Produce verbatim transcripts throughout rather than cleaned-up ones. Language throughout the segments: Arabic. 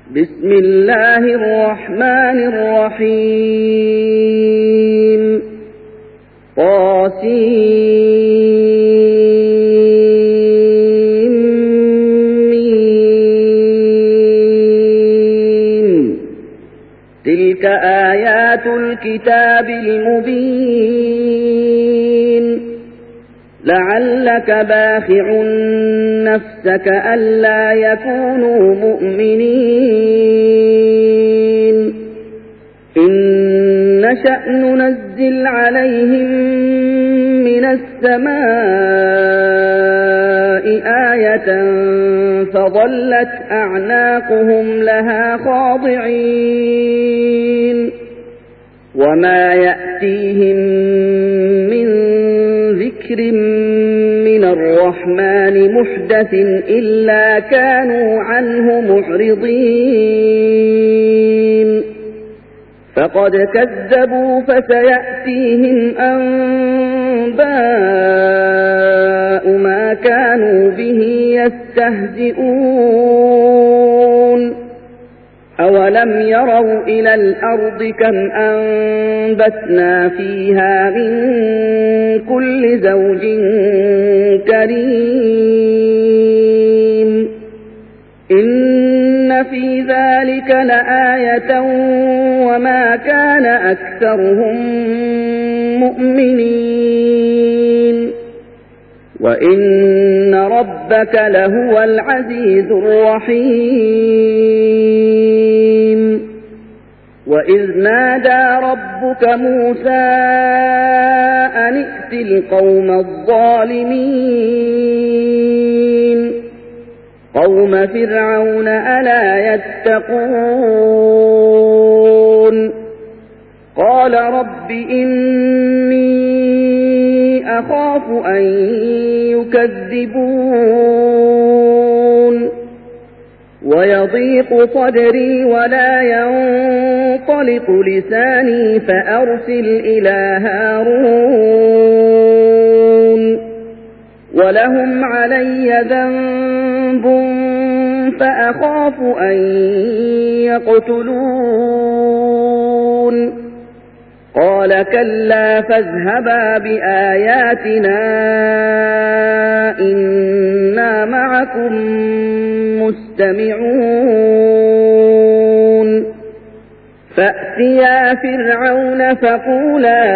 بسم الله الرحمن الرحيم طاسيم تلك آيات الكتاب المبين لعلك باخع نفسك ألا يكونوا مؤمنين إن نشأ ننزل عليهم من السماء آية فظلت أعناقهم لها خاضعين وما يأتيهم من ذكر من الرحمن محدث إلا كانوا عنه معرضين فقد كذبوا فسيأتيهم أنباء ما كانوا به يستهزئون أولم يروا إلى الأرض كم أنبتنا فيها من كل زوج كريم إن في ذلك لآية وما كان أكثرهم مؤمنين وإن ربك لهو العزيز الرحيم وإذ نادى ربك موسى أن ائت القوم الظالمين قوم فرعون ألا يتقون قال رب إني أخاف أن يكذبون ويضيق صدري ولا ينطلق لساني فأرسل إلى هارون ولهم علي ذنب فأخاف أن يقتلون قال كلا فاذهبا بآياتنا إنا معكم مستمعون فأتيا فرعون فقولا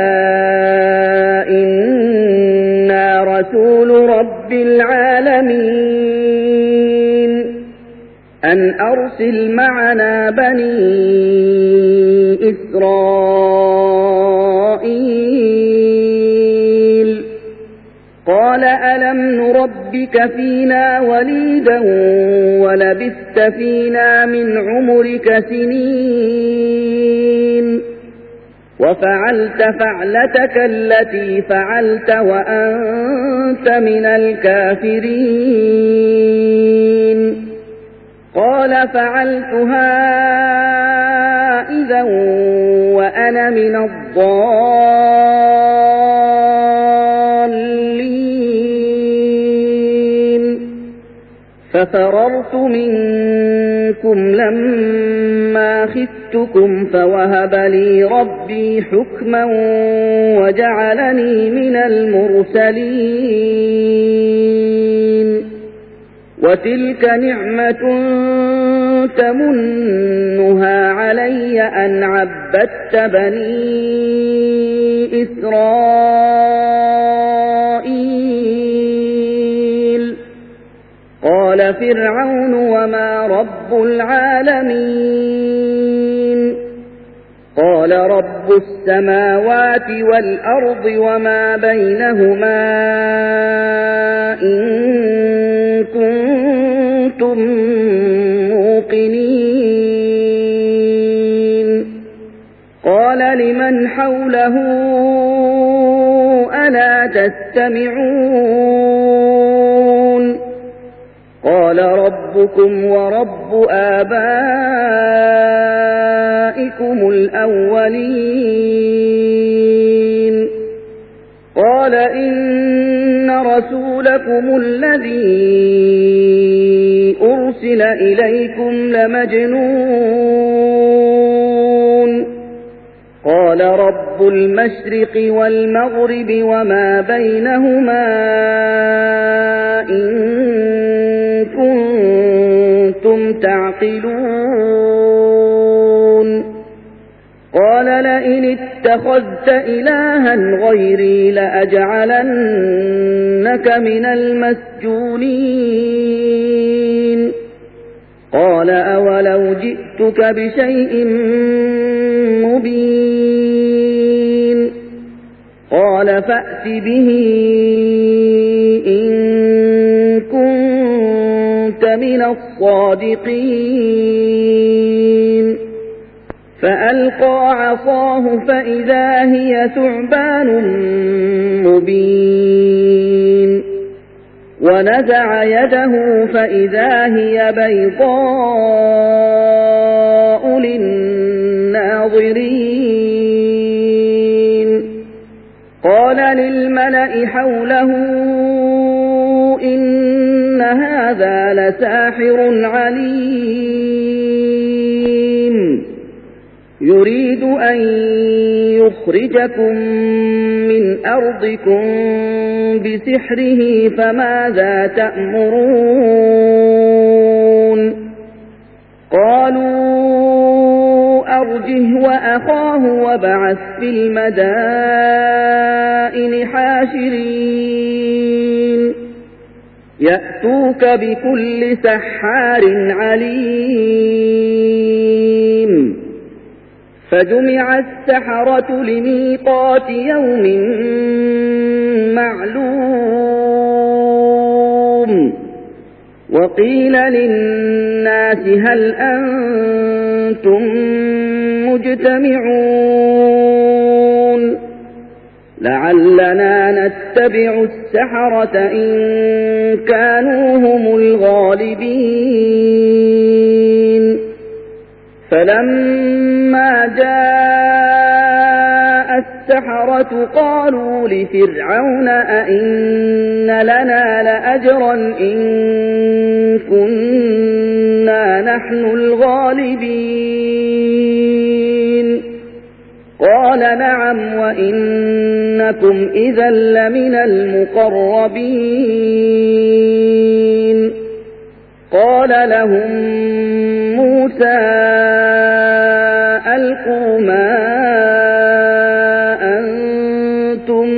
إنا رسول رب العالمين أن أرسل معنا بني إسرائيل قال ألم نربك فينا وليدا ولبثت فينا من عمرك سنين وفعلت فعلتك التي فعلت وأنت من الكافرين قال فعلتها إذا وأنا من الضالين ففررت منكم لما خفتكم فوهب لي ربي حكما وجعلني من المرسلين وتلك نعمة تمنها علي أن عبدت بني إسرائيل قال فرعون وما رب العالمين قال رب السماوات والأرض وما بينهما إن كنتم موقنين قال لمن حوله ألا تستمعون قال ربكم ورب آبائكم الأولين قال إن رسولكم الذي أرسل أنزل إليكم لمجنون قال رب المشرق والمغرب وما بينهما إن كنتم تعقلون قال لئن اتخذت إلها غيري لأجعلنك من المسجونين قال أولو جئتك بشيء مبين قال فأت به إن كنت من الصادقين فألقى عصاه فإذا هي ثعبان مبين ونزع يده فإذا هي بيضاء للناظرين قال للملأ حوله إن هذا لساحر عليم يريد أن يخرجكم من أرضكم بسحره فماذا تأمرون قالوا أرجه وأخاه وابعث في المدائن حاشرين يأتوك بكل سحار عليم فجمع السحرة لميقات يوم معلوم وقيل للناس هل أنتم مجتمعون لعلنا نتبع السحرة إن كانوا هم الغالبين فلما جاء السحرة قالوا لفرعون أئن لنا لأجرا إن كنا نحن الغالبين قال نعم وإنكم إذا لمن المقربين قال لهم موسى ألقوا ما أنتم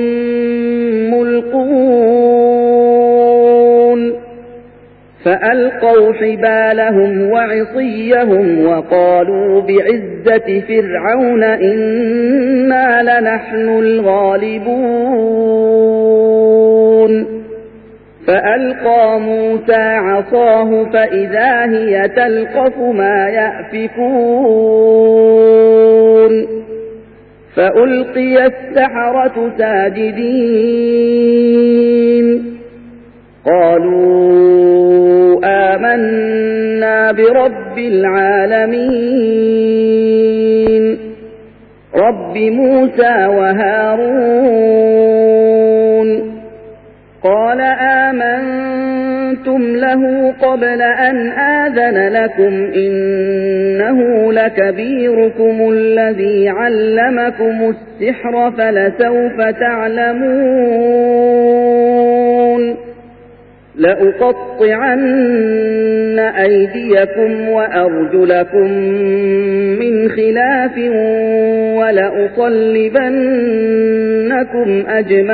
ملقون فألقوا حبالهم وعصيهم وقالوا بعزة فرعون إنا لنحن الغالبون فألقى موسى عصاه فإذا هي تلقف ما يأفكون فألقي السحرة ساجدين قالوا آمنا برب العالمين رب موسى وهارون قال آمنتم له قبل أن آذن لكم إنه لكبيركم الذي علمكم السحر فلسوف تعلمون لأقطعن أيديكم وأرجلكم من خلاف ولأصلبنكم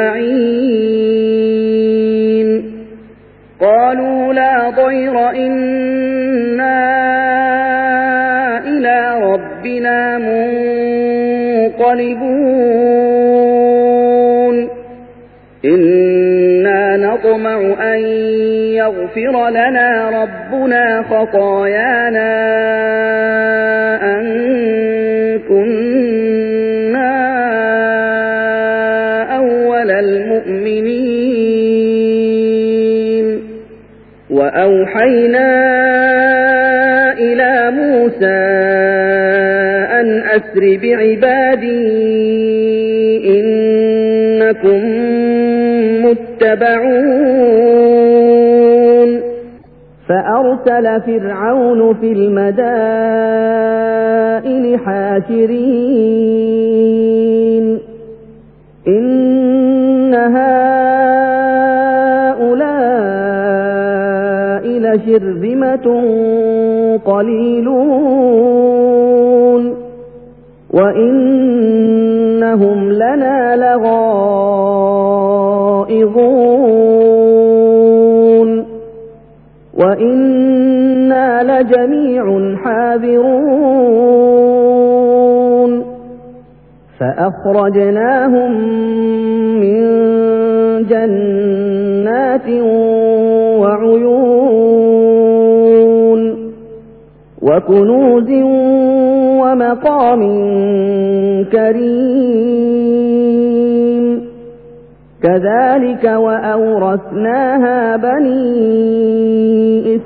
أجمعين قالوا لا ضير إنا إلى ربنا منقلبون إنا نطمع أن يغفر لنا ربنا خطايانا أن كنا أول المؤمنين وأوحينا إلى موسى أن أسر بعبادي إنكم متبعون فأرسل فرعون في المدائن حاشرين إن هؤلاء لشرذمة قليلون وإنهم لنا لغائظون وإنا لجميع حاذرون فأخرجناهم من جنات وعيون وكنوز ومقام كريم كذلك وأورثناها بني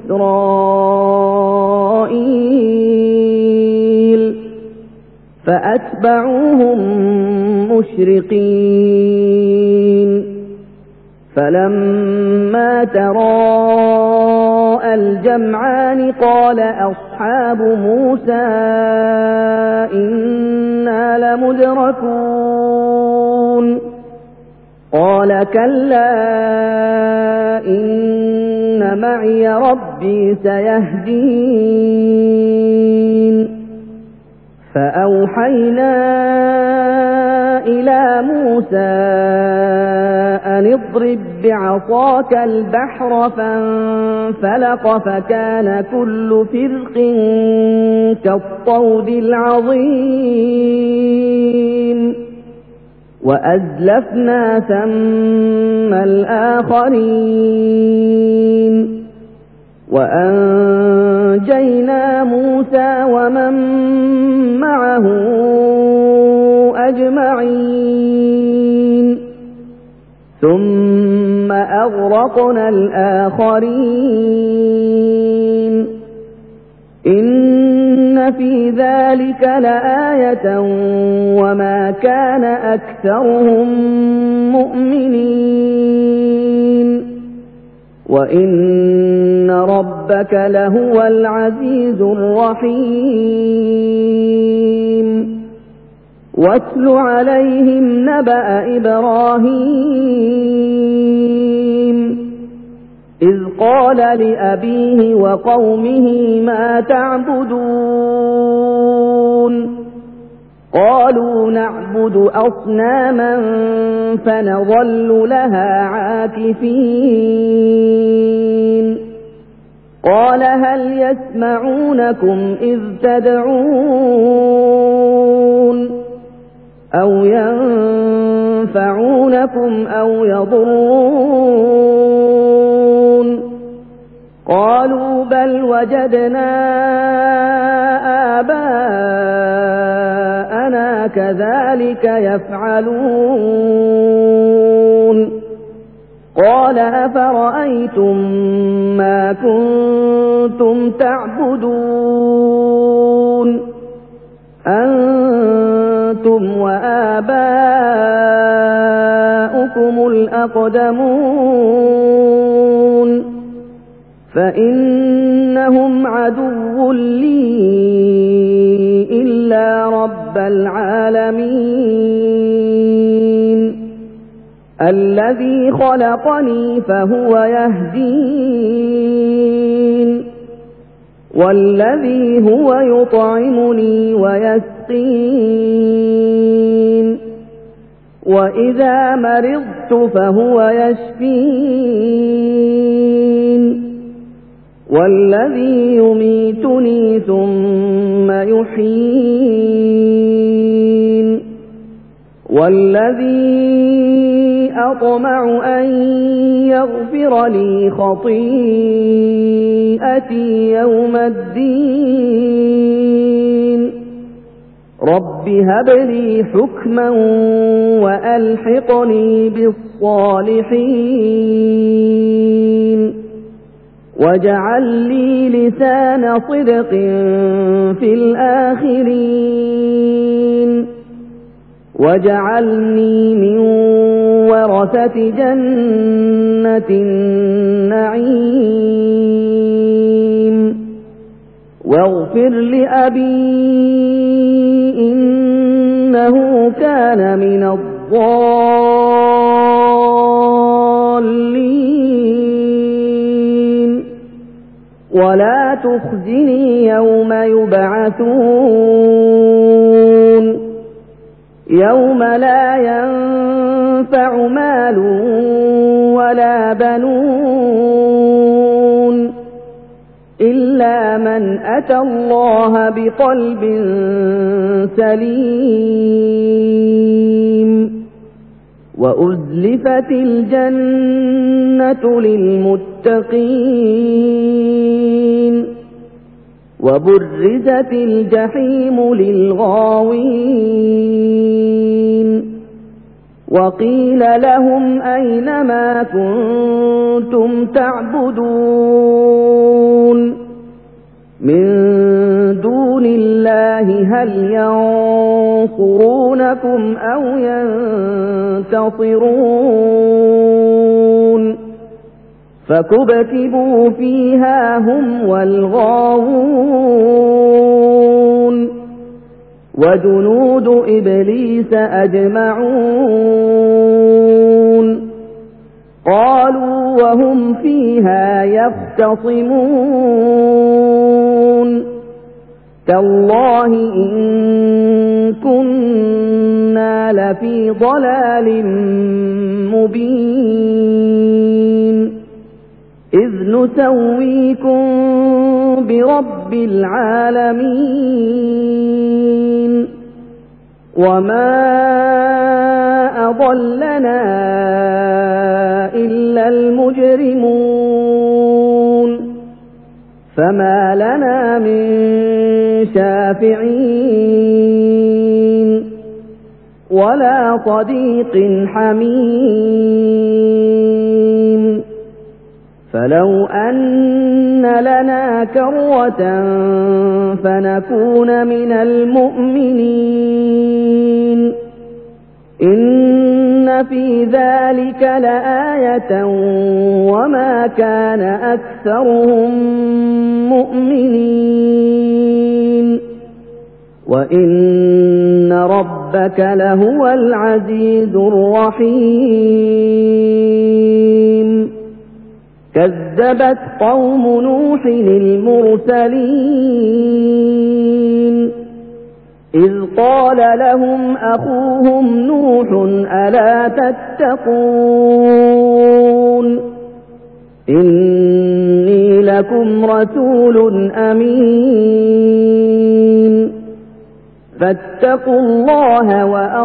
إسرائيل فأتبعوهم مشرقين فلما تراءى الجمعان قال أصحاب موسى إنا لمدركون قال كلا إن معي ربي سيهدين فأوحينا إلى موسى أن اضرب بعصاك البحر فانفلق فكان كل فرق كالطود العظيم وأزلفنا ثم الآخرين وأنجينا موسى ومن معه أجمعين ثم أغرقنا الآخرين إن في ذلك لآية وما كان أكثرهم مؤمنين وإن ربك لهو العزيز الرحيم واتل عليهم نبأ إبراهيم إذ قال لأبيه وقومه ما تعبدون قالوا نعبد أصناما فنظل لها عاكفين قال هل يسمعونكم إذ تدعون أو ينفعونكم أو يضرون قالوا بل وجدنا آباءنا كذلك يفعلون قال أفرأيتم ما كنتم تعبدون أنتم وآباؤكم الأقدمون فإنهم عدو لي إلا رب العالمين الذي خلقني فهو يهدين والذي هو يطعمني ويسقين وإذا مرضت فهو يشفين والذي يميتني ثم يحيين والذي أطمع أن يغفر لي خطيئتي يوم الدين رب هب لي حكما وألحقني بالصالحين واجعل لي لسان صدق في الآخرين واجعلني من ورثة جنة النعيم واغفر لأبي إنه كان من الضالين ولا تخزني يوم يبعثون يوم لا ينفع مال ولا بنون إلا من أتى الله بقلب سليم وأزلفت الجنة للمتقين وبرزت الجحيم للغاوين وقيل لهم أين ما كنتم تعبدون من دون الله هل ينصرونكم أو ينتصرون فكبكبوا فيها هم والغاوون وجنود إبليس أجمعون قالوا وهم فيها يختصمون تالله إن كنا لفي ضلال مبين إذ نسويكم برب العالمين وما أضلنا إلا المجرمون فما لنا من شافعين ولا صديق حميم فلو أن لنا كرة فنكون من المؤمنين إن في ذلك لآية وما كان أكثرهم مؤمنين وإن ربك لهو العزيز الرحيم كذبت قوم نوح المرسلين إذ قال لهم أخوهم نوح ألا تتقون إني لكم رسول أمين فاتقوا الله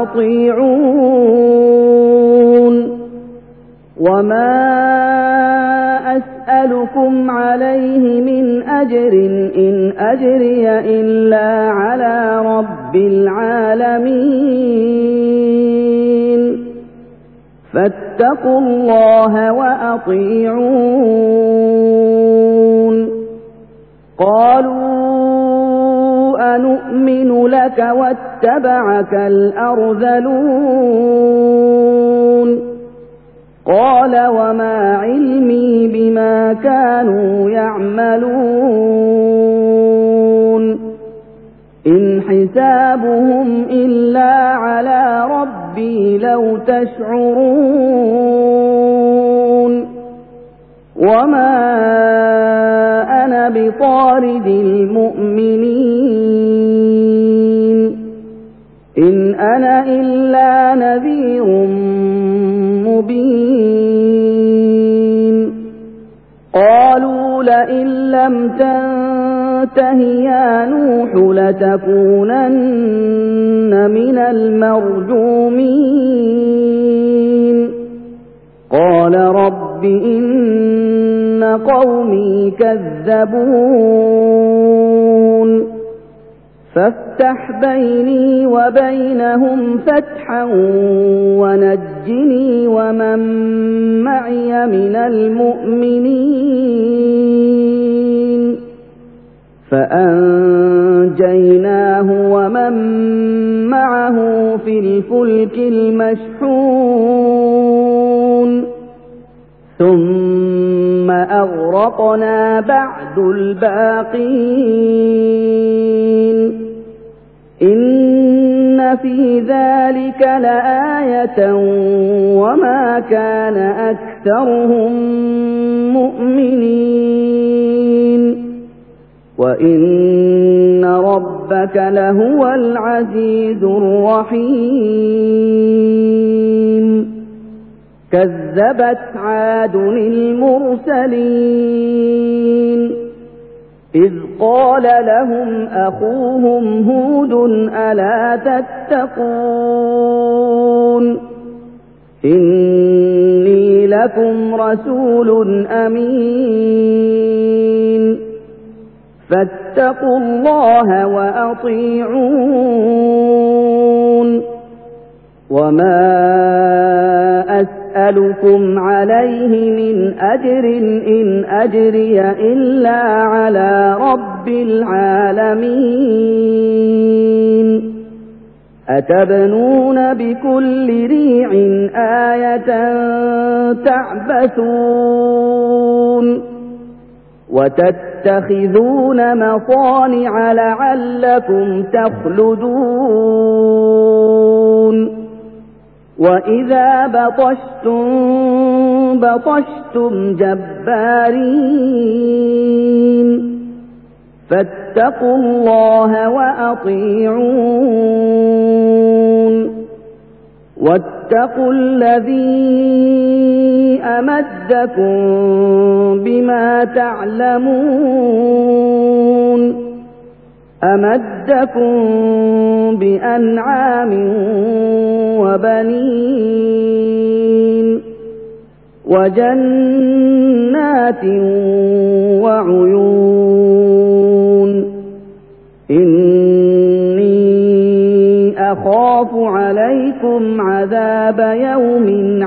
وأطيعون وما أسألكم عليه من أجر إن أجري إلا على رب العالمين فاتقوا الله وأطيعون قالوا أنؤمن لك واتبعك الأرذلون قال وما علمي بما كانوا يعملون إن حسابهم إلا على ربي لو تشعرون وما أنا بطارد المؤمنين إن أنا إلا نذير مبين قالوا لئن لم تنته يا نوح لتكونن من المرجومين قال رب إن قومي كذبون فافتح بيني وبينهم فتحا ونجني ومن معي من المؤمنين فأنجيناه ومن معه في الفلك المشحون ثم أغرقنا بعد الباقين إن في ذلك لآية وما كان أكثرهم مؤمنين وإن ربك لهو العزيز الرحيم كذبت عاد المرسلين إذ قال لهم أخوهم هود ألا تتقون إني لكم رسول أمين فاتقوا الله وأطيعون وما أسألكم عليه من أجر إن أجري إلا على رب العالمين أتبنون بكل ريع آية تعبثون وتتخذون مصانع لعلكم تخلدون وإذا بطشتم بطشتم جبارين فاتقوا الله وأطيعون واتقوا الذي أمدكم بما تعلمون أمدكم بأنعام وبنين وجنات وعيون إني أخاف عليكم عذاب يوم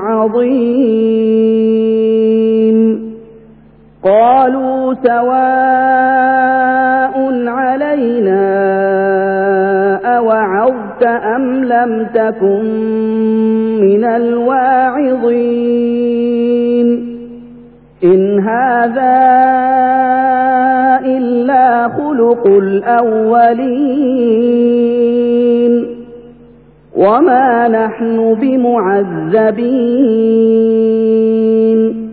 عظيم قالوا سواء علينا أوعظت أم لم تكن من الواعظين إن هذا إلا خلق الأولين وما نحن بمعذبين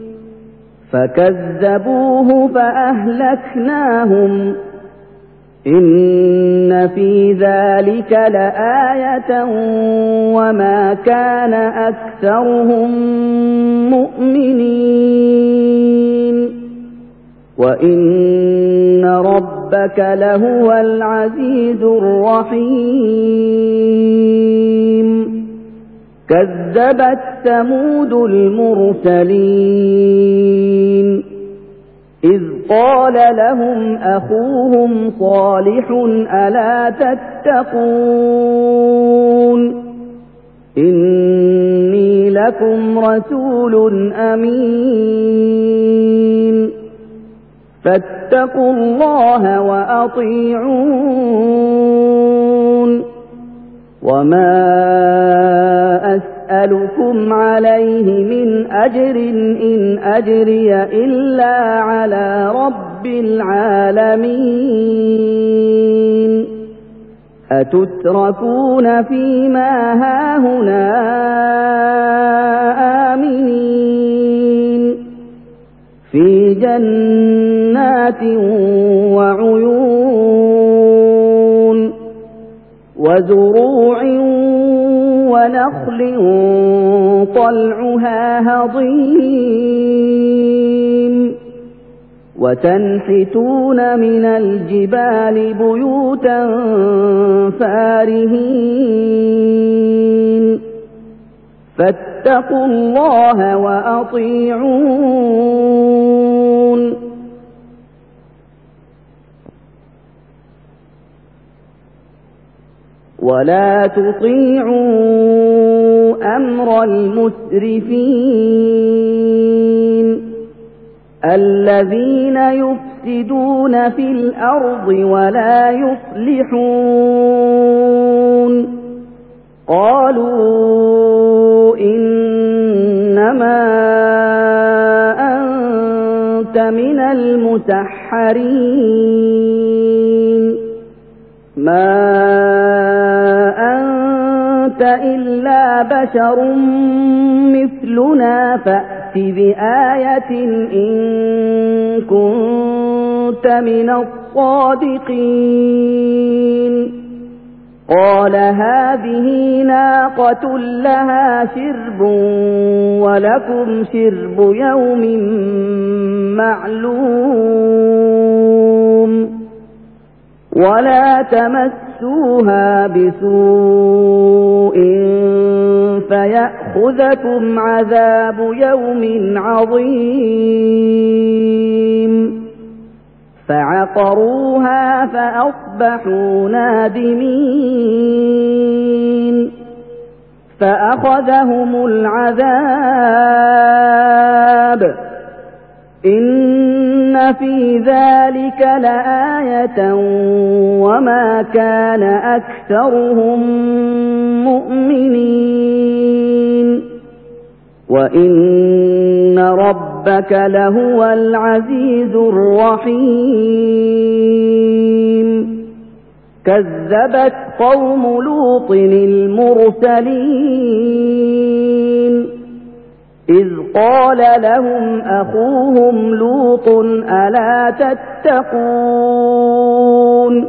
فكذبوه فأهلكناهم إن في ذلك لآية وما كان أكثرهم مؤمنين وإن ربك لهو العزيز الرحيم كذبت ثمود المرسلين إذ قال لهم أخوهم صالح ألا تتقون إني لكم رسول أمين فاتقوا الله وأطيعون وما أسألكم عليه من أجر إن أجري إلا على رب العالمين أتتركون فيما هاهنا آمنين في جنات وعيون وزروع ونخل طلعها هضيم وتنحتون من الجبال بيوتا فارهين فاتقوا الله وأطيعون ولا تطيعوا أمر المسرفين الذين يفسدون في الأرض ولا يصلحون قالوا إنما أنت مسحرين ما أنت إلا بشر مثلنا فأت بآية إن كنت من الصادقين قال هذه ناقة لها شرب ولكم شرب يوم معلوم ولا تمسوها بسوء فيأخذكم عذاب يوم عظيم فعقروها فأصبحوا نادمين فأخذهم العذاب إن في ذلك لآية وما كان أكثرهم مؤمنين وإن ربك لهو العزيز الرحيم كذبت قوم لوط المرسلين إذ قال لهم أخوهم لوط ألا تتقون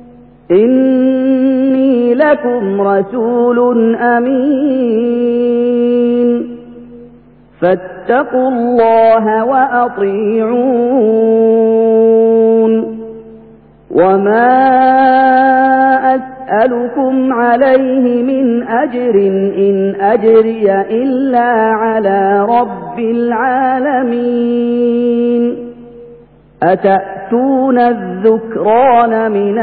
إني لكم رسول أمين فاتقوا الله وأطيعون وما أسألكم عليه من أجر إن أجري إلا على رب العالمين أتأتون الذكران من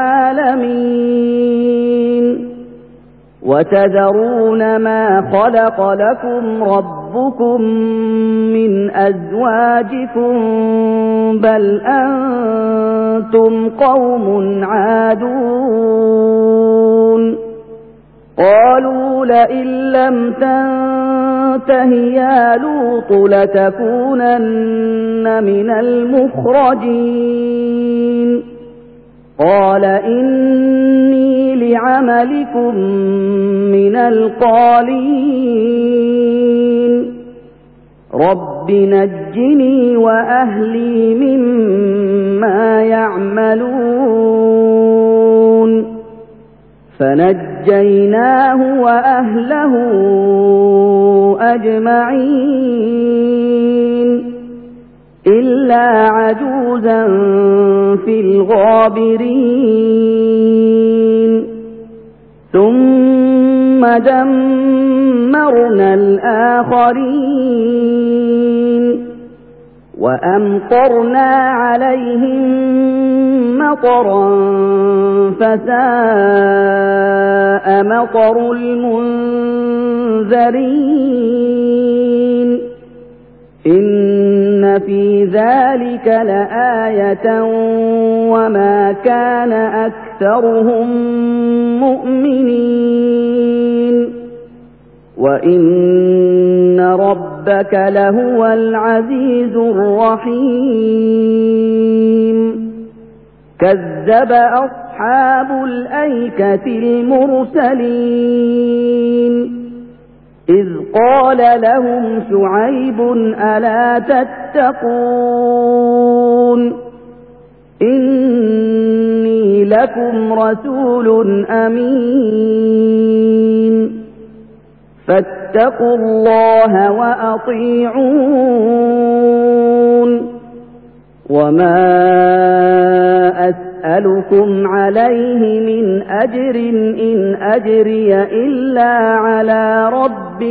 العالمين وتذرون ما خلق لكم ربكم من أزواجكم بل أنتم قوم عادون قالوا لئن لم تنته يا لوط لتكونن من المخرجين قال إني لعملكم من القالين رب نجني وأهلي مما يعملون فنجيناه وأهله أجمعين إلا عجوزا في الغابرين ثم دمرنا الآخرين وأمطرنا عليهم مطرا فساء مطر المنذرين إن في ذلك لآية وما كان أكثرهم مؤمنين وإن ربك لهو العزيز الرحيم كذب أصحاب الأيكة المرسلين إذ قال لهم شعيب ألا تتقون إني لكم رسول أمين فاتقوا الله وأطيعون وما أسألكم عليه من أجر إن أجري إلا على رب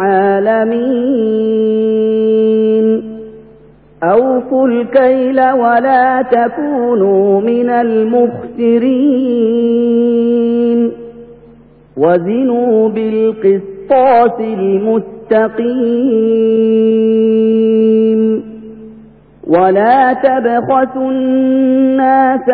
العالمين أوفوا الكيل ولا تكونوا من المخسرين وزنوا بالقسطاس المستقيم ولا تبخسوا الناس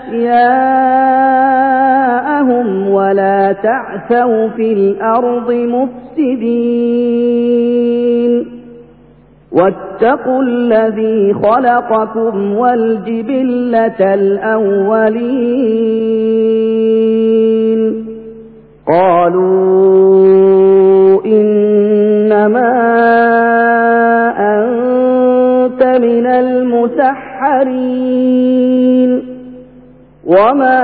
أشياءهم ولا تعثوا في الأرض مفسدين واتقوا الذي خلقكم والجبلة الأولين قالوا إنما أنت من المسحرين وما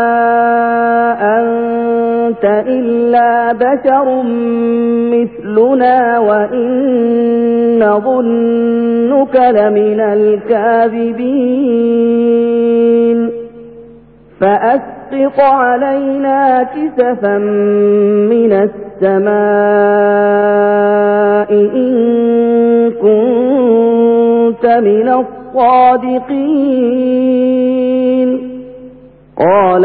أنت إلا بشر مثلنا وإن نظنك لمن الكاذبين فأسقط علينا كسفا من السماء إن كنت من الصادقين قال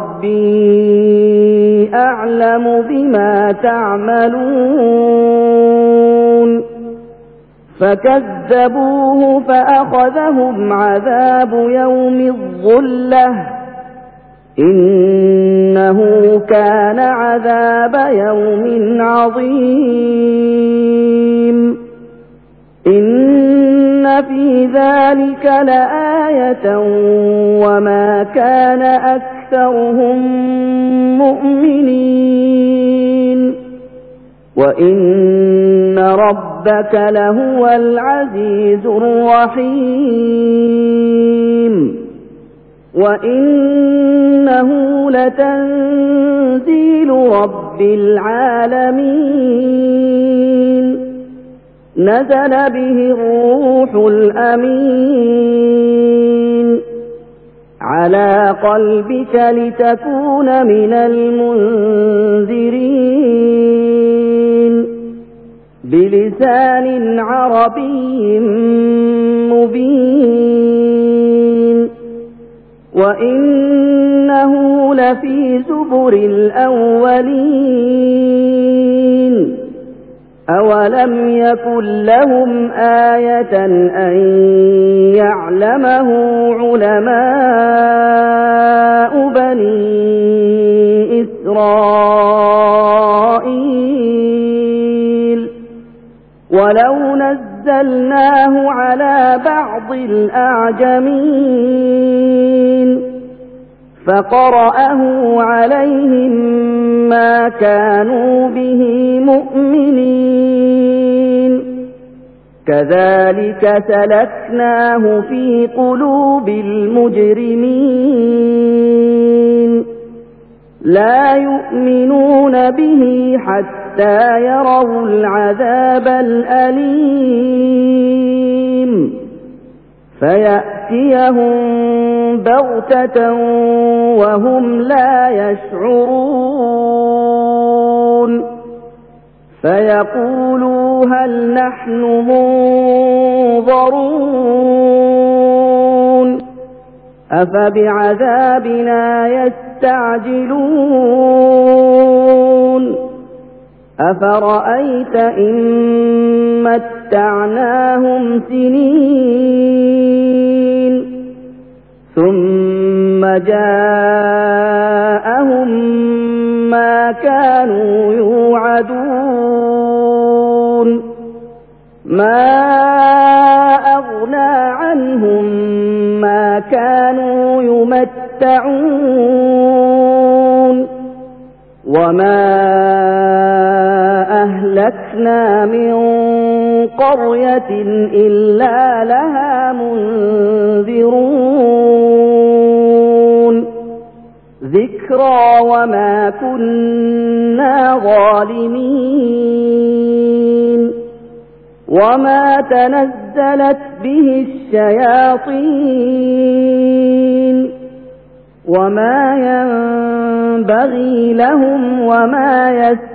ربي أعلم بما تعملون فكذبوه فأخذهم عذاب يوم الظلة إنه كان عذاب يوم عظيم إن في ذلك لآية وما كان أكثرهم مؤمنين وإن ربك لهو العزيز الرحيم وإنه لتنزيل رب العالمين نزل به الروح الأمين على قلبك لتكون من المنذرين بلسان عربي مبين وإنه لفي زبر الأولين أولم يكن لهم آية أن يعلمه علماء بني إسرائيل ولو نزلناه على بعض الأعجمين فقرأه عليهم ما كانوا به مؤمنين كذلك سلكناه في قلوب المجرمين لا يؤمنون به حتى يروا العذاب الأليم فيأتيهم بغتة وهم لا يشعرون فيقولوا هل نحن منظرون أفبعذابنا يستعجلون أفرأيت إن متعناهم سنين ثم جاءهم ما كانوا يوعدون ما أغنى عنهم ما كانوا يمتعون وما أهلكنا من قرية إلا لها منذرون ذكرى وما كنا ظالمين وما تنزلت به الشياطين وما ينبغي لهم وما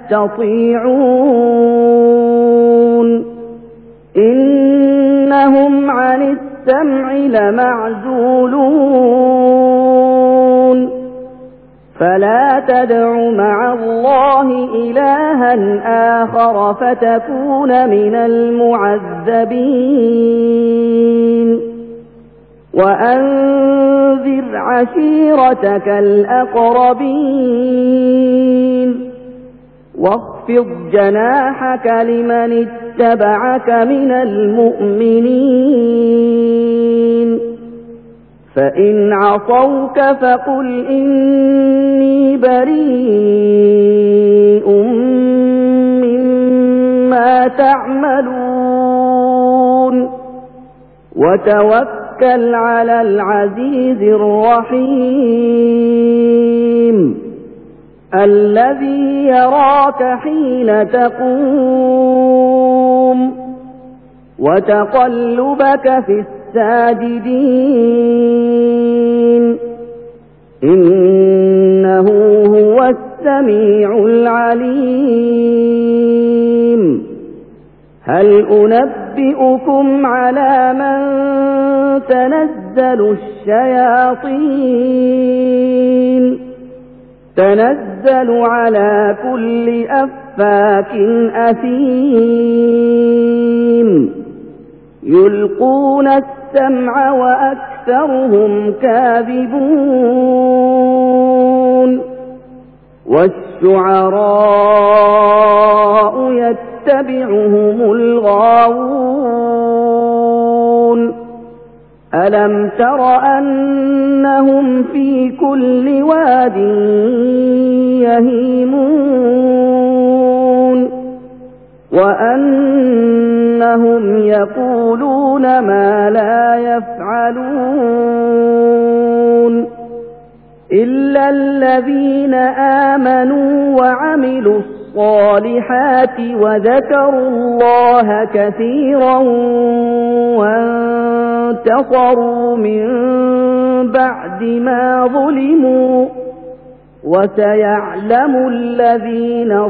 يستطيعون إنهم عن السمع لمعزولون فلا تدع مع الله إلها آخر فتكون من المعذبين وأنذر عشيرتك الأقربين واخفض جناحك لمن اتبعك من المؤمنين فإن عصوك فقل إني بريء مما تعملون وتوكل على العزيز الرحيم الذي يراك حين تقوم وتقلبك في الساجدين إنه هو السميع العليم هل أنبئكم على من تنزل الشياطين تنزل على كل أفاك أثيم يلقون السمع وأكثرهم كاذبون والشعراء يتبعهم الغاوون ألم تر أنهم في كل واد يهيمون وأنهم يقولون ما لا يفعلون إلا الذين آمنوا وعملوا الصالحات وذكروا الله كثيرا وانتصروا من بعد ما ظلموا وسيعلم الذين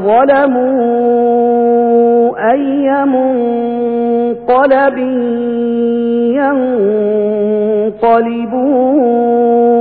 ظلموا أي منقلب ينقلبون